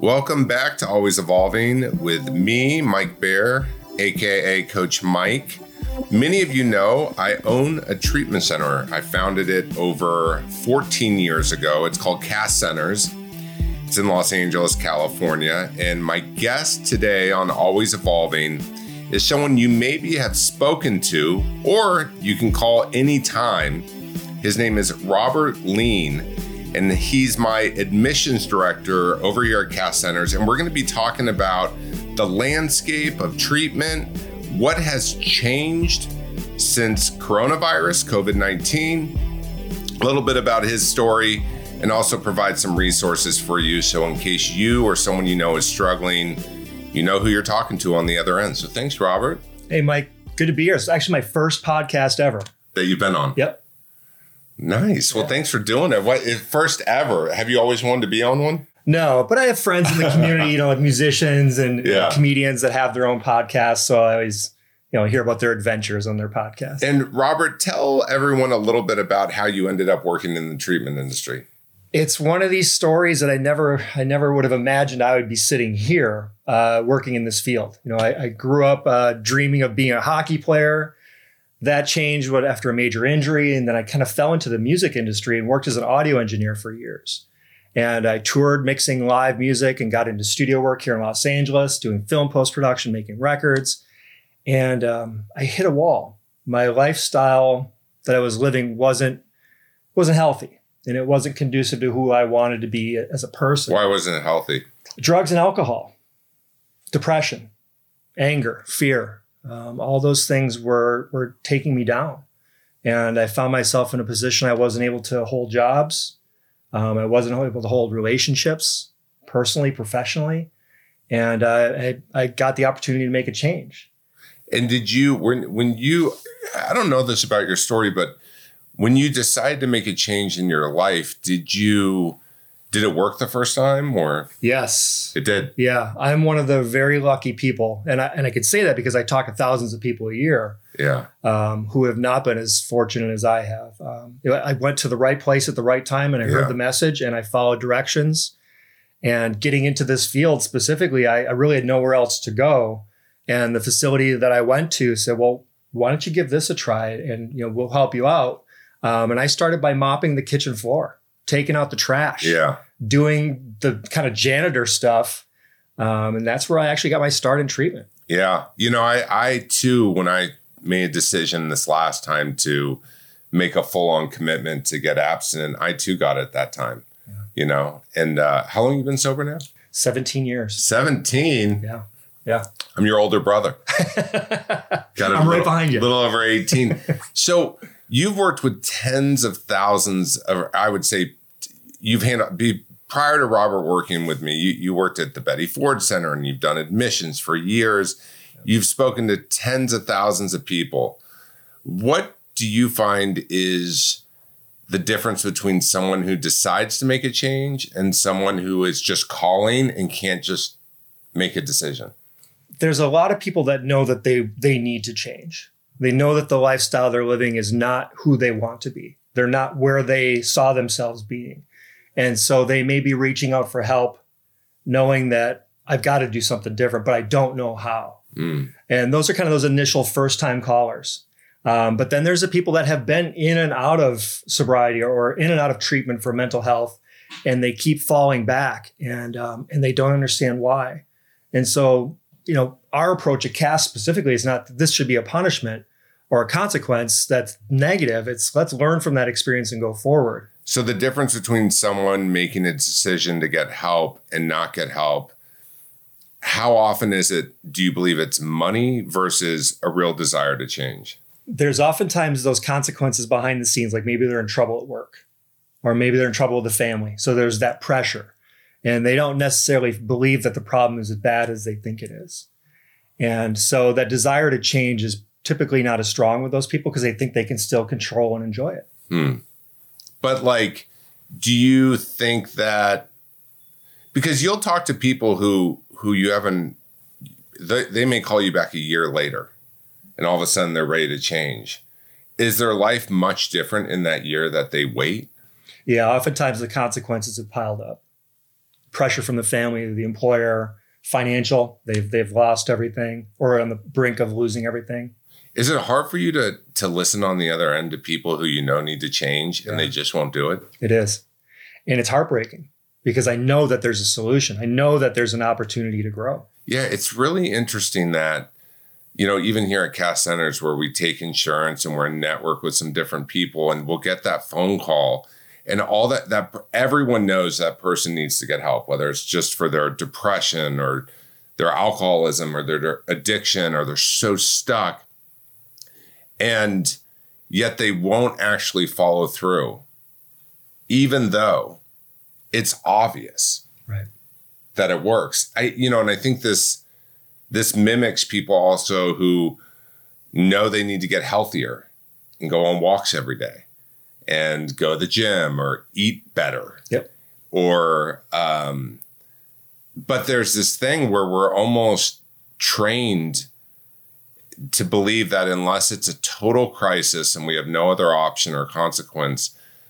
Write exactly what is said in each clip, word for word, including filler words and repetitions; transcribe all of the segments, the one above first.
Welcome back to Always Evolving with me, Mike Baer, aka Coach Mike. Many of you know I own a treatment center. I founded it over fourteen years ago. It's called Cast Centers. It's in Los Angeles, California. And my guest today on Always Evolving is someone you maybe have spoken to, or you can call anytime. His name is Robert Lean, and he's my admissions director over here at Cast Centers. And we're going to be talking about the landscape of treatment, what has changed since coronavirus, COVID nineteen, a little bit about his story, and also provide some resources for you. So in case you or someone you know is struggling, you know who you're talking to on the other end. So thanks, Robert. Hey, Mike. Good to be here. It's actually my first podcast ever. That you've been on? Yep. Nice. Well, yeah. Thanks for doing it. What, first ever. Have you always wanted to be on one? No, but I have friends in the community, you know, like musicians and yeah. comedians that have their own podcasts. So I always, you know, hear about their adventures on their podcast. And Robert, tell everyone a little bit about how you ended up working in the treatment industry. It's one of these stories that I never, I never would have imagined I would be sitting here uh, working in this field. You know, I, I grew up uh, dreaming of being a hockey player. That changed what after a major injury, and then I kind of fell into the music industry and worked as an audio engineer for years. And I toured mixing live music and got into studio work here in Los Angeles, doing film post-production, making records. And um, I hit a wall. My lifestyle that I was living wasn't wasn't healthy. And it wasn't conducive to who I wanted to be as a person. Why wasn't it healthy? Drugs and alcohol, depression, anger, fear. Um, all those things were were taking me down. And I found myself in a position I wasn't able to hold jobs. Um, I wasn't able to hold relationships, personally, professionally. And uh, I, I got the opportunity to make a change. And did you, when, when you, I don't know this about your story, but when you decided to make a change in your life, did you, did it work the first time or? Yes. It did? Yeah. I'm one of the very lucky people. And I, and I could say that because I talk to thousands of people a year yeah, um, who have not been as fortunate as I have. Um, I went to the right place at the right time and I heard yeah. the message and I followed directions. And getting into this field specifically, I, I really had nowhere else to go. And the facility that I went to said, well, why don't you give this a try and you know we'll help you out. Um, and I started by mopping the kitchen floor, taking out the trash, yeah, doing the kind of janitor stuff. Um, and that's where I actually got my start in treatment. Yeah. You know, I, I too, when I made a decision this last time to make a full-on commitment to get abstinent, I too got it that time, yeah. you know, and uh, how long have you been sober now? seventeen years. seventeen? Yeah. Yeah. I'm your older brother. Got I'm right little, behind you. A little over eighteen. So you've worked with tens of thousands of, I would say, you've handled, be, prior to Robert working with me, you, you worked at the Betty Ford Center and you've done admissions for years. You've spoken to tens of thousands of people. What do you find is the difference between someone who decides to make a change and someone who is just calling and can't just make a decision? There's a lot of people that know that they they need to change. They know that the lifestyle they're living is not who they want to be. They're not where they saw themselves being. And so they may be reaching out for help, knowing that I've got to do something different, but I don't know how. Mm. And those are kind of those initial first-time callers. Um, but then there's the people that have been in and out of sobriety or in and out of treatment for mental health, and they keep falling back, and um, and they don't understand why. And so, you know, our approach at Cast specifically is not that this should be a punishment or a consequence that's negative. It's let's learn from that experience and go forward. So the difference between someone making a decision to get help and not get help, how often is it, do you believe it's money versus a real desire to change? There's oftentimes those consequences behind the scenes, like maybe they're in trouble at work or maybe they're in trouble with the family. So there's that pressure. And they don't necessarily believe that the problem is as bad as they think it is. And so that desire to change is typically not as strong with those people because they think they can still control and enjoy it. Hmm. But like, do you think that, because you'll talk to people who, who you haven't, they, they may call you back a year later and all of a sudden they're ready to change. Is their life much different in that year that they wait? Yeah, oftentimes the consequences have piled up. pressure from the family, the employer, financial, they've they've lost everything or on the brink of losing everything. Is it hard for you to to listen on the other end to people who you know need to change and yeah. they just won't do it? It is. And it's heartbreaking because I know that there's a solution. I know that there's an opportunity to grow. Yeah, it's really interesting that, you know, even here at Cass Centers where we take insurance and we're in network with some different people and we'll get that phone call and all that, that everyone knows that person needs to get help, whether it's just for their depression or their alcoholism or their, their addiction or they're so stuck. And yet they won't actually follow through, even though it's obvious right. that it works. I, you know, and I think this, this mimics people also who know they need to get healthier and go on walks every day and go to the gym or eat better. Yep. Or, um, but there's this thing where we're almost trained to believe that unless it's a total crisis and we have no other option or consequence,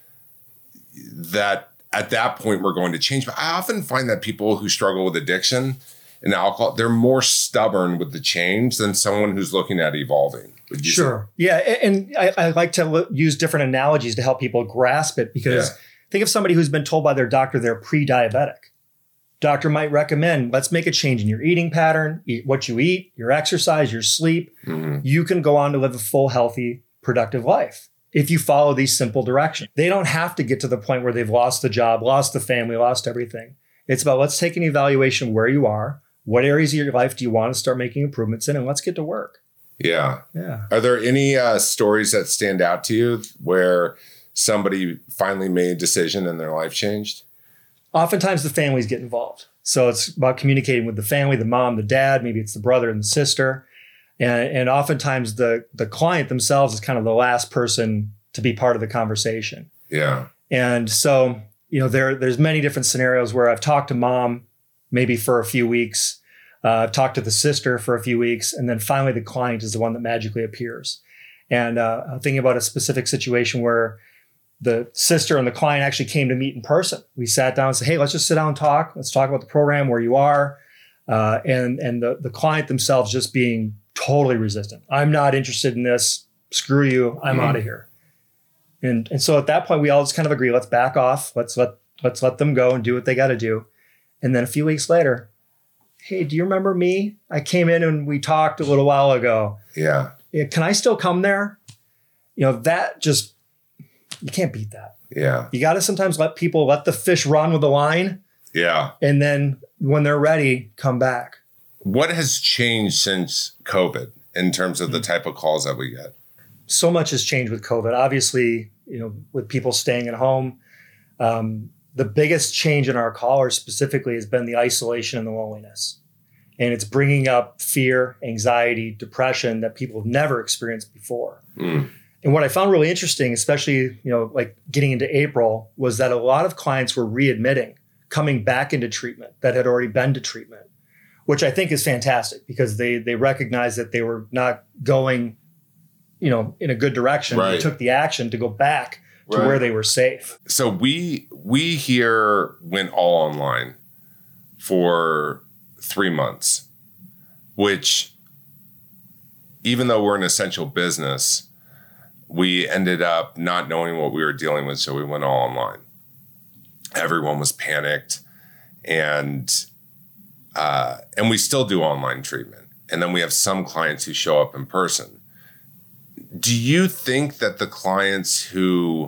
that at that point we're going to change. But I often find that people who struggle with addiction and alcohol, they're more stubborn with the change than someone who's looking at evolving. Sure. Say? Yeah. And I, I like to lo- use different analogies to help people grasp it because yeah. think of somebody who's been told by their doctor they're pre-diabetic. Doctor might recommend, let's make a change in your eating pattern, eat what you eat, your exercise, your sleep. Mm-hmm. You can go on to live a full, healthy, productive life if you follow these simple directions. They don't have to get to the point where they've lost the job, lost the family, lost everything. It's about let's take an evaluation where you are. What areas of your life do you want to start making improvements in? And let's get to work. Yeah. Yeah. Are there any uh, stories that stand out to you where somebody finally made a decision and their life changed? Oftentimes the families get involved. So it's about communicating with the family, the mom, the dad, maybe it's the brother and the sister. And, and oftentimes the, the client themselves is kind of the last person to be part of the conversation. Yeah. And so, you know, there, there's many different scenarios where I've talked to mom maybe for a few weeks. Uh, I've talked to the sister for a few weeks. And then finally the client is the one that magically appears. And uh, I'm thinking about a specific situation where the sister and the client actually came to meet in person. We sat down and said, hey, let's just sit down and talk. Let's talk about the program, where you are. Uh, and and the, the client themselves just being totally resistant. I'm not interested in this. Screw you. I'm mm-hmm. out of here. And and so at that point, we all just kind of agree, let's back off. Let's let let's let them go and do what they got to do. And then a few weeks later, hey, do you remember me? I came in and we talked a little while ago. Yeah. Can I still come there? You know, that just, you can't beat that. Yeah. You got to sometimes let people let the fish run with the line. Yeah. And then when they're ready, come back. What has changed since COVID in terms of the type of calls that we get? So much has changed with COVID. Obviously, you know, with people staying at home, um, the biggest change in our callers specifically has been the isolation and the loneliness. And it's bringing up fear, anxiety, depression that people have never experienced before. Mm. And what I found really interesting, especially, you know, like getting into April, was that a lot of clients were readmitting, coming back into treatment that had already been to treatment, which I think is fantastic because they they recognize that they were not going, you know, in a good direction. Right. They took the action to go back to right. where they were safe. So we we here went all online for three months, which even though we're an essential business, we ended up not knowing what we were dealing with. So we went all online. Everyone was panicked and, uh, and we still do online treatment. And then we have some clients who show up in person. Do you think that the clients who,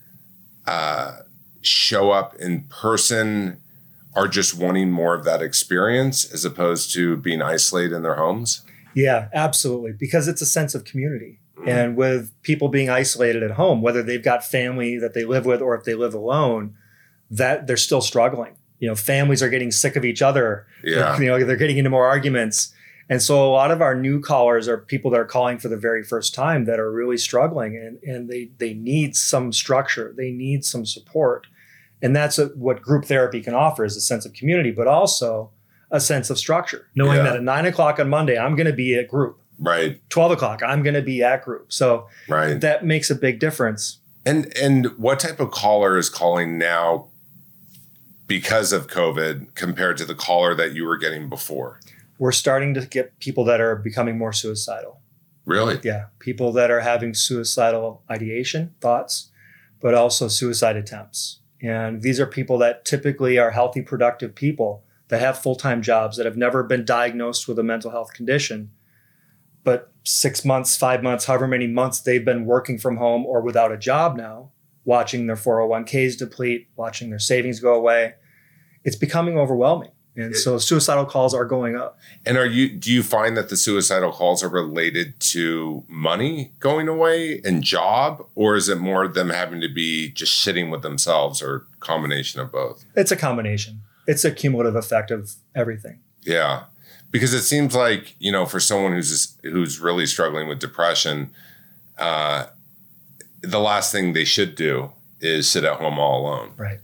uh, show up in person are just wanting more of that experience as opposed to being isolated in their homes? Yeah, absolutely. Because it's a sense of community. Mm-hmm. And with people being isolated at home, whether they've got family that they live with or if they live alone, that they're still struggling. You know, families are getting sick of each other. Yeah. You know, they're getting into more arguments. And so a lot of our new callers are people that are calling for the very first time that are really struggling and, and they, they need some structure. They need some support. And that's a, what group therapy can offer is a sense of community, but also a sense of structure, knowing yeah. that at nine o'clock on Monday, I'm going to be at group. Right. twelve o'clock, I'm going to be at group. So right. that makes a big difference. And and what type of caller is calling now because of COVID compared to the caller that you were getting before? We're starting to get people that are becoming more suicidal. Really? Yeah. People that are having suicidal ideation, thoughts, but also suicide attempts. And these are people that typically are healthy, productive people that have full-time jobs, that have never been diagnosed with a mental health condition. But six months, five months, however many months they've been working from home or without a job now, watching their four oh one k's deplete, watching their savings go away. It's becoming overwhelming. And so suicidal calls are going up. And are you, do you find that the suicidal calls are related to money going away and job, or is it more them having to be just sitting with themselves, or combination of both? It's a combination. It's a cumulative effect of everything. Yeah. Because it seems like, you know, for someone who's, who's really struggling with depression, uh, the last thing they should do is sit at home all alone. Right.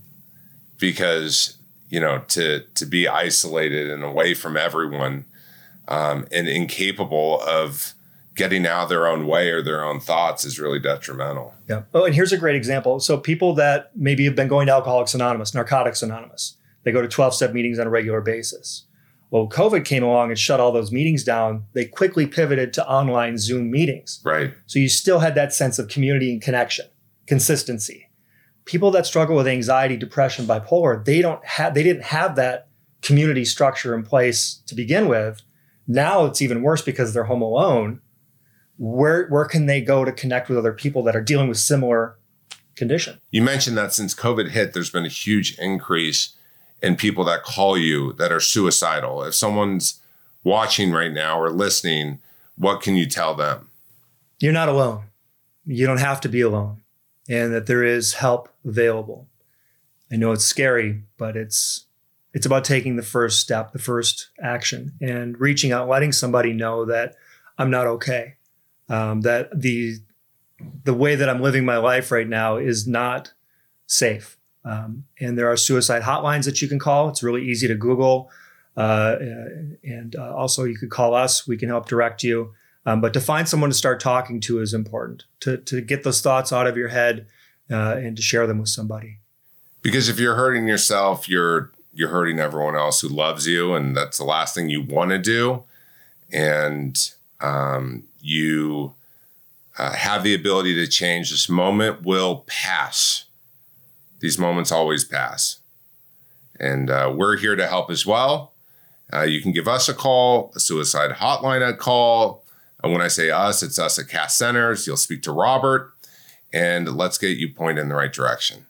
Because, you know, to to be isolated and away from everyone, um, and incapable of getting out of their own way or their own thoughts is really detrimental. Yeah. Oh, and here's a great example. So people that maybe have been going to Alcoholics Anonymous, Narcotics Anonymous, they go to twelve-step meetings on a regular basis. Well, COVID came along and shut all those meetings down. They quickly pivoted to online Zoom meetings. Right. So you still had that sense of community and connection, consistency. People that struggle with anxiety, depression, bipolar, they don't have, they didn't have that community structure in place to begin with. Now it's even worse because they're home alone. Where, where can they go to connect with other people that are dealing with similar condition? You mentioned that since COVID hit, there's been a huge increase in people that call you that are suicidal. If someone's watching right now or listening, what can you tell them? You're not alone. You don't have to be alone, and that there is help available. I know it's scary, but it's it's about taking the first step, the first action, and reaching out, letting somebody know that I'm not okay, um, that the the way that I'm living my life right now is not safe. Um, and there are suicide hotlines that you can call. It's really easy to Google. Uh, and uh, also you could call us. We can help direct you. Um, but to find someone to start talking to is important, to, to get those thoughts out of your head uh, and to share them with somebody. Because if you're hurting yourself, you're you're hurting everyone else who loves you. And that's the last thing you want to do. And um, you uh, have the ability to change. This moment will pass. These moments always pass. And uh, we're here to help as well. Uh, you can give us a call, a suicide hotline a call. And when I say us, it's us at Cass Centers. You'll speak to Robert, and let's get you pointed in the right direction.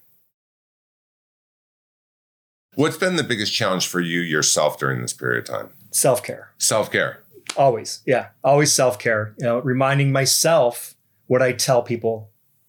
What's been the biggest challenge for you yourself during this period of time? Self-care. Self-care. Always. Yeah. Always self-care. You know, reminding myself what I tell people,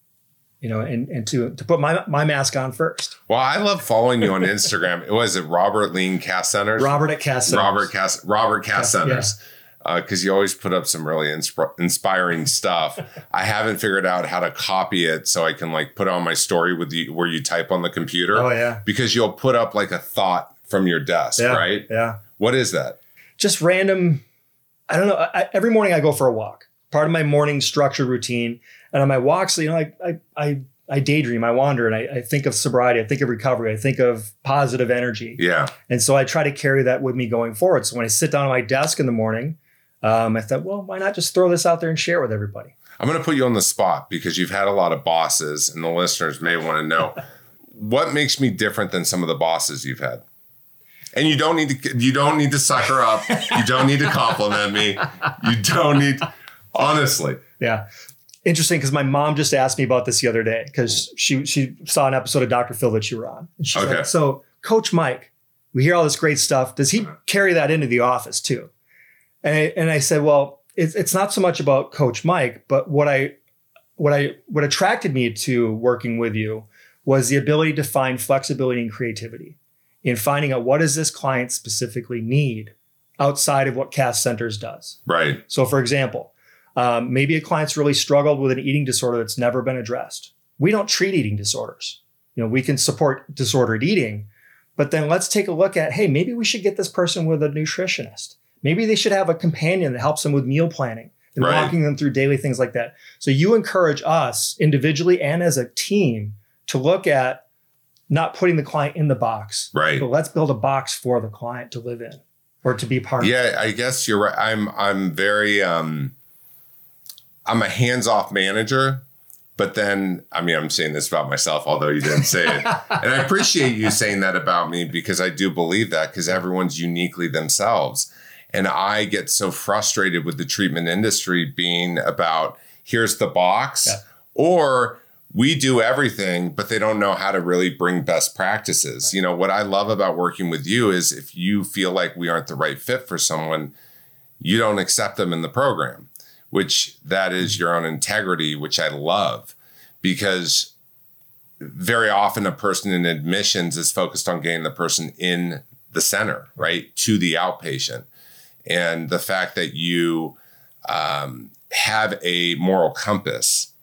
you know, and, and to, to put my, my mask on first. Well, I love following you on Instagram. Was it Robert Lean Cass Centers? Robert at Cass Centers. Robert Cass, Robert Cass Centers. Yeah. Because uh, you always put up some really insp- inspiring stuff. I haven't figured out how to copy it so I can like put it on my story with you where you type on the computer. Oh, yeah. Because you'll put up like a thought from your desk, yeah, right? Yeah. What is that? Just random. I don't know. I, every morning I go for a walk. Part of my morning structured routine. And on my walks, you know, I I I, I daydream, I wander, and I, I think of sobriety, I think of recovery, I think of positive energy. Yeah. And so I try to carry that with me going forward. So when I sit down at my desk in the morning, um, I thought, well, why not just throw this out there and share it with everybody? I'm going to put you on the spot because you've had a lot of bosses, and the listeners may want to know what makes me different than some of the bosses you've had. And you don't need to. You don't need to sucker up. You don't need to compliment me. You don't need. Honestly. Yeah. Interesting, because my mom just asked me about this the other day because she she saw an episode of Doctor Phil that you were on. And she's okay. like, so Coach Mike, we hear all this great stuff. Does he carry that into the office too? And I, and I said, well, it's it's not so much about Coach Mike, but what I what I what attracted me to working with you was the ability to find flexibility and creativity in finding out what does this client specifically need outside of what Cass Centers does. Right. So, for example, Um, maybe a client's really struggled with an eating disorder that's never been addressed. We don't treat eating disorders. You know, we can support disordered eating, but then let's take a look at, hey, maybe we should get this person with a nutritionist. Maybe they should have a companion that helps them with meal planning and right. walking them through daily things like that. So you encourage us individually and as a team to look at not putting the client in the box. Right. But let's build a box for the client to live in or to be part yeah, of. Yeah, I guess you're right. I'm I'm very um I'm a hands-off manager, but then I mean I'm saying this about myself, although you didn't say it. And I appreciate you saying that about me because I do believe that because everyone's uniquely themselves. And I get so frustrated with the treatment industry being about here's the box yeah. or we do everything, but they don't know how to really bring best practices. Right. You know, what I love about working with you is if you feel like we aren't the right fit for someone, you don't accept them in the program, which that is your own integrity, which I love because very often a person in admissions is focused on getting the person in the center, right, to the outpatient. And the fact that you um, have a moral compass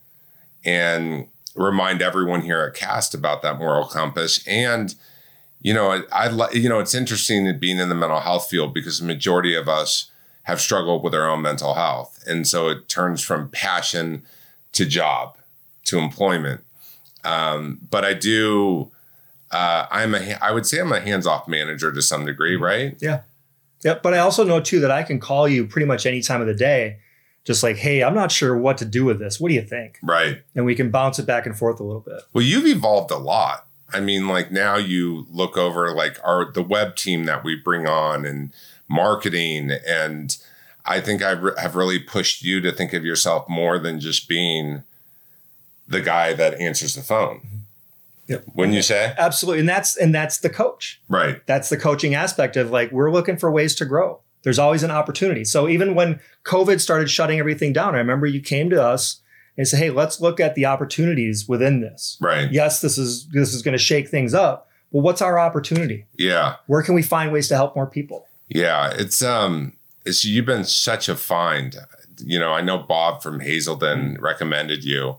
and remind everyone here at CAST about that moral compass. And, you know, I, I you know, it's interesting being in the mental health field because the majority of us have struggled with our own mental health. And so it turns from passion to job, to employment. Um, but I do, uh, I'm a, I would say I'm a hands-off manager to some degree, right? Yeah. Yep. But I also know too that I can call you pretty much any time of the day, just like, hey, I'm not sure what to do with this. What do you think? Right. And we can bounce it back and forth a little bit. Well, you've evolved a lot. I mean, like now you look over like our the web team that we bring on and marketing. And I think I re- have really pushed you to think of yourself more than just being the guy that answers the phone. Yep. Wouldn't you say? Absolutely. And that's and that's the coach. Right. That's the coaching aspect of like, we're looking for ways to grow. There's always an opportunity. So even when COVID started shutting everything down, I remember you came to us and said, hey, let's look at the opportunities within this. Right. Yes, this is this is going to shake things up. But what's our opportunity? Yeah. Where can we find ways to help more people? Yeah. It's um it's you've been such a find. You know, I know Bob from Hazelden mm-hmm. recommended you.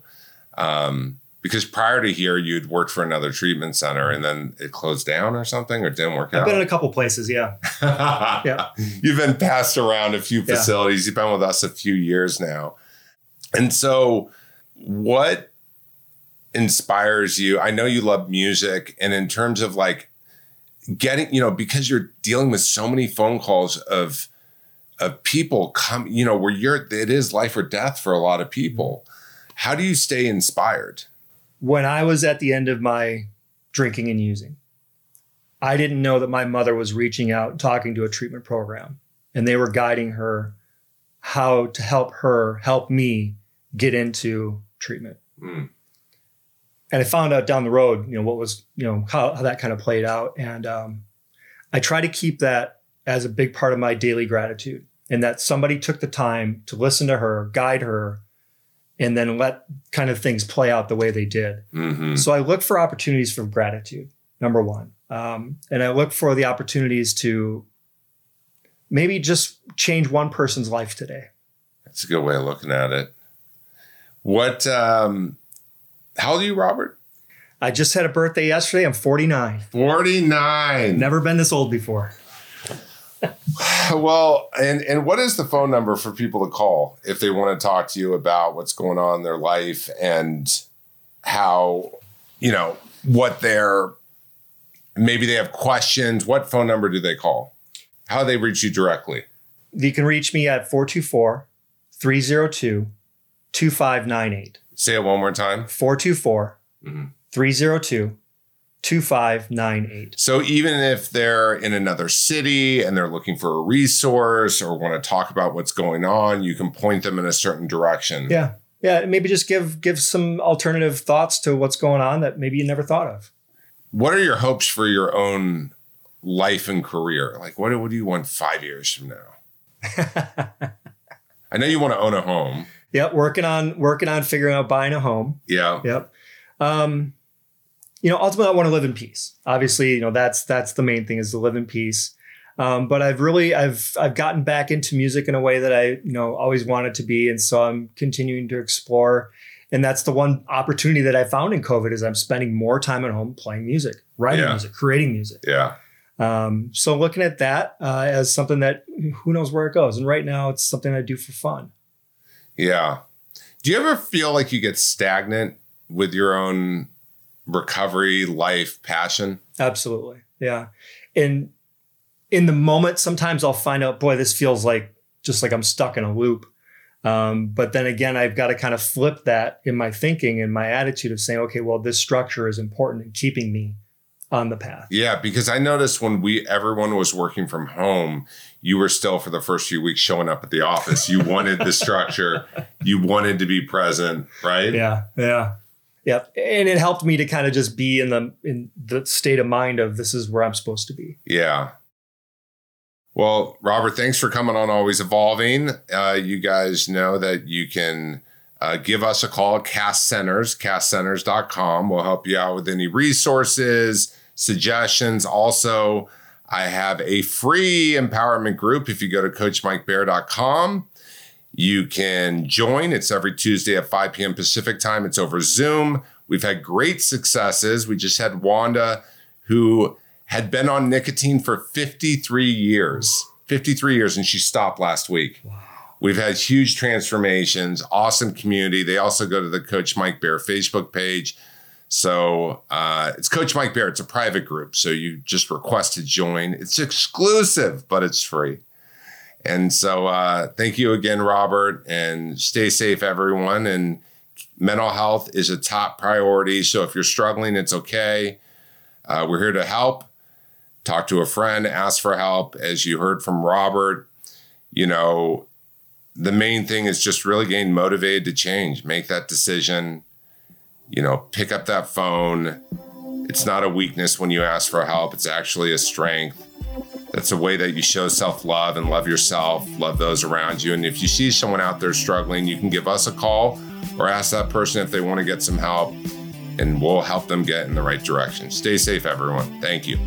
Um Because prior to here, you'd worked for another treatment center and then it closed down or something or didn't work I've out? I've been in a couple places, yeah. yeah. You've been passed around a few facilities. Yeah. You've been with us a few years now. And so what inspires you? I know you love music. And in terms of like getting, you know, because you're dealing with so many phone calls of, of people come, you know, where you're, it is life or death for a lot of people. How do you stay inspired? When I was at the end of my drinking and using, I didn't know that my mother was reaching out and talking to a treatment program, and they were guiding her how to help her help me get into treatment. Mm. And I found out down the road, you know, what was, you know, how, how that kind of played out. And um, I try to keep that as a big part of my daily gratitude, and that somebody took the time to listen to her, guide her, and then let kind of things play out the way they did. Mm-hmm. So I look for opportunities for gratitude, number one. Um, and I look for the opportunities to maybe just change one person's life today. That's a good way of looking at it. What, um, how old are you, Robert? I just had a birthday yesterday. I'm forty-nine. forty-nine. Never been this old before. Well, and, and what is the phone number for people to call if they want to talk to you about what's going on in their life and how, you know, what they're, maybe they have questions. What phone number do they call? How do they reach you directly? You can reach me at four two four, three oh two, two five nine eight. Say it one more time. four two four, three oh two, two five nine eight. So even if they're in another city and they're looking for a resource or want to talk about what's going on, you can point them in a certain direction. Yeah. Yeah. Maybe just give give some alternative thoughts to what's going on that maybe you never thought of. What are your hopes for your own life and career? Like, what, what do you want five years from now? I know you want to own a home. Yep. Working on working on figuring out buying a home. Yeah. Yep. Um, You know, ultimately, I want to live in peace. Obviously, you know, that's that's the main thing is to live in peace. Um, but I've really I've I've gotten back into music in a way that I, you know, always wanted to be. And so I'm continuing to explore. And that's the one opportunity that I found in COVID is I'm spending more time at home playing music, writing yeah. music, creating music. Yeah. Um, so looking at that uh, as something that who knows where it goes. And right now it's something I do for fun. Yeah. Do you ever feel like you get stagnant with your own recovery, life, passion. Absolutely. Yeah. And in the moment, sometimes I'll find out, boy, this feels like just like I'm stuck in a loop. Um, but then again, I've got to kind of flip that in my thinking and my attitude of saying, okay, well, this structure is important in keeping me on the path. Yeah, because I noticed when we everyone was working from home, you were still for the first few weeks showing up at the office. You wanted the structure. You wanted to be present, right? Yeah, yeah. Yeah. And it helped me to kind of just be in the in the state of mind of this is where I'm supposed to be. Yeah. Well, Robert, thanks for coming on Always Evolving. Uh, you guys know that you can uh, give us a call at Cast Centers, cast centers dot com. We'll help you out with any resources, suggestions. Also, I have a free empowerment group. If you go to coach mike bear dot com, you can join. It's every Tuesday at five p.m. Pacific time. It's over Zoom. We've had great successes. We just had Wanda, who had been on nicotine for fifty-three years, fifty-three years, and she stopped last week. Wow. We've had huge transformations, awesome community. They also go to the Coach Mike Bear Facebook page. So uh, it's Coach Mike Bear. It's a private group. So you just request to join. It's exclusive, but it's free. And so uh, thank you again, Robert, and stay safe, everyone. And mental health is a top priority. So if you're struggling, it's okay. Uh, we're here to help. Talk to a friend, ask for help. As you heard from Robert, you know, the main thing is just really getting motivated to change, make that decision, you know, pick up that phone. It's not a weakness when you ask for help. It's actually a strength. That's a way that you show self-love and love yourself, love those around you. And if you see someone out there struggling, you can give us a call or ask that person if they want to get some help, and we'll help them get in the right direction. Stay safe, everyone. Thank you.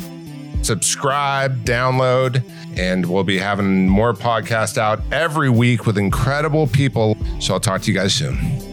Subscribe, download, and we'll be having more podcasts out every week with incredible people. So I'll talk to you guys soon.